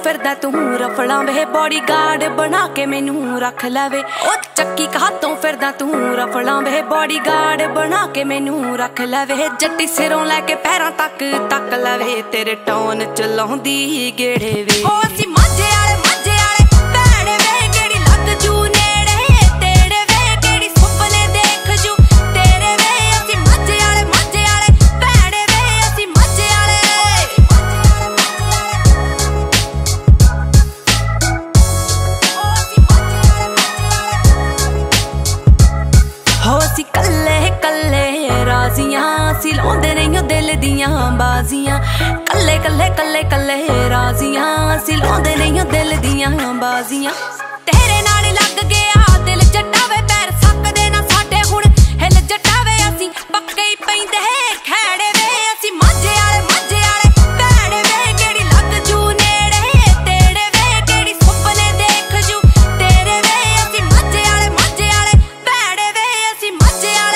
फिरदा तू रफड़ा वे बॉडीगार्ड बना के मैनू रख लवे ओ चक्की हाथों फिरदा तू रफड़ा वे बॉडीगार्ड बना के मैनू रख लवे जट्टी सिरों लैके पैरां तक तक लवे तेरे टोन चलाउंदी गेड़े वे ओ असी माझे वाले भैड़े वे केड़ी लग जू नेड़े तेरे वे केड़ी सुपने देख जू तेरे वे असी माझे वाले भैड़े वे असी माझे वाले हो असी कल्ले कल्ले राजियां असी लाउंदे नहीं दिल दियां बाजियां कल्ले कल्ले कल्ले कल्ले राजियां असी लाउंदे नहीं दिल दियां बाजियां तेरे नाल लग गया दिल जट्टावे पैर सकदे ना साडे हुण हिल जट्टावे असी पक्के ही पैंदे खैड़े वे असी माझे वाले भैड़े वे केड़ी लग जू नेड़े तेरे वे केड़ी सुपने देख जू तेरे वे असी माझे वाले भैड़े वे असी माझे वाले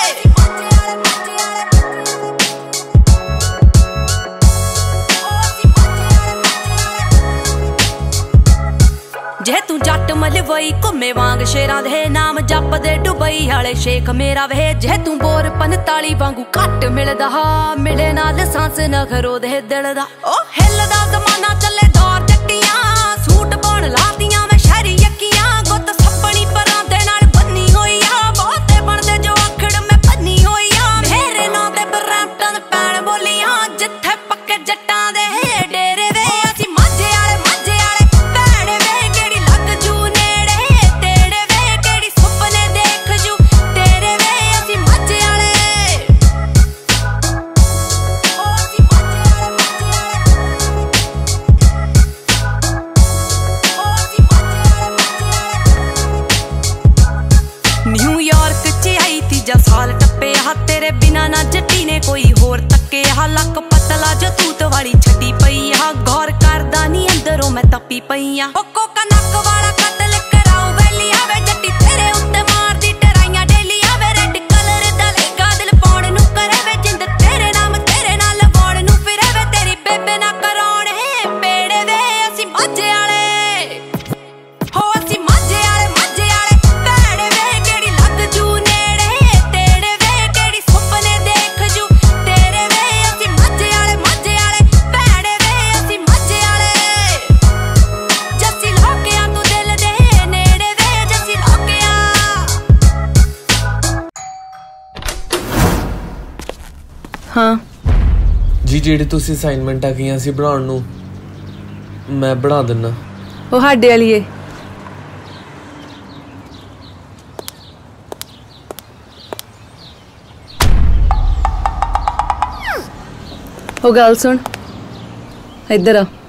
जे तू जट मलवई घुमे वांग शेरां दे नाम जपदे दुबई वाले शेख मेरा वे जे तू बोर 45 वांगू घट मिलदा मिले नाल सांस नखरो दे दिल दा ओ हिलदा जमाना चले दौर जट्टियां सूट पाउण लातियां मैं शहरी यक्कियां गुੱਤ सपनी परां दे नाल बन्नी होई आ बहुते बनदे जो आखड़ मैं बन्नी होई आ मेरे नां ते बरैंपटन पैण बोलियां जिथे पक्के जट्टां दे डेरे वे असी माझे वाले भैड़े वे केड़ी लग जू नेड़े तेरे वे केड़ी सुपने देख जू तेरे वे असी माझे वाले ओ असी माझे वाले ओ असी न्यूयॉर्क च आई तीजा साल टप्पे तेरे बिना ना जट्टी ने कोई होर तक्के लक पतला जो तूत वाली छटी पई गौर करदा नी अंदरों मैं तपी पई ओ कोका नक वाला कतल कराऊं वैली आवे जट्टी तेरे उत्ते मारदी टराइयां डेली आवे रेड कलर दा लेगा दिल पाउण नू करे वे जिंद तेरे नाल लवाउण नू फिरे वे तेरी बेबे ना कराउण पेड़े वे असी माझे वाले हो असी माझे वाले भैड़े वे केड़ी लग जू नेड़े तेरे वे केड़ी सुपने देख जू तेरे वे असी माझे वाले भैड़े वे असी माझे वाले जस्सी लोकिया तू दिल दे नेड़े वे जस्सी लोकिया हाँ जी ਜਿਹੜੀ ਤੁਸੀਂ ਅਸਾਈਨਮੈਂਟਾਂ ਕੀਆਂ ਸੀ ਬਣਾਉਣ ਨੂੰ ਮੈਂ ਬਣਾ ਦਿੰਨਾ ਉਹ ਸਾਡੇ ਵਾਲੀ ਏ ਉਹ ਗੱਲ ਸੁਣ ਇੱਧਰ ਆ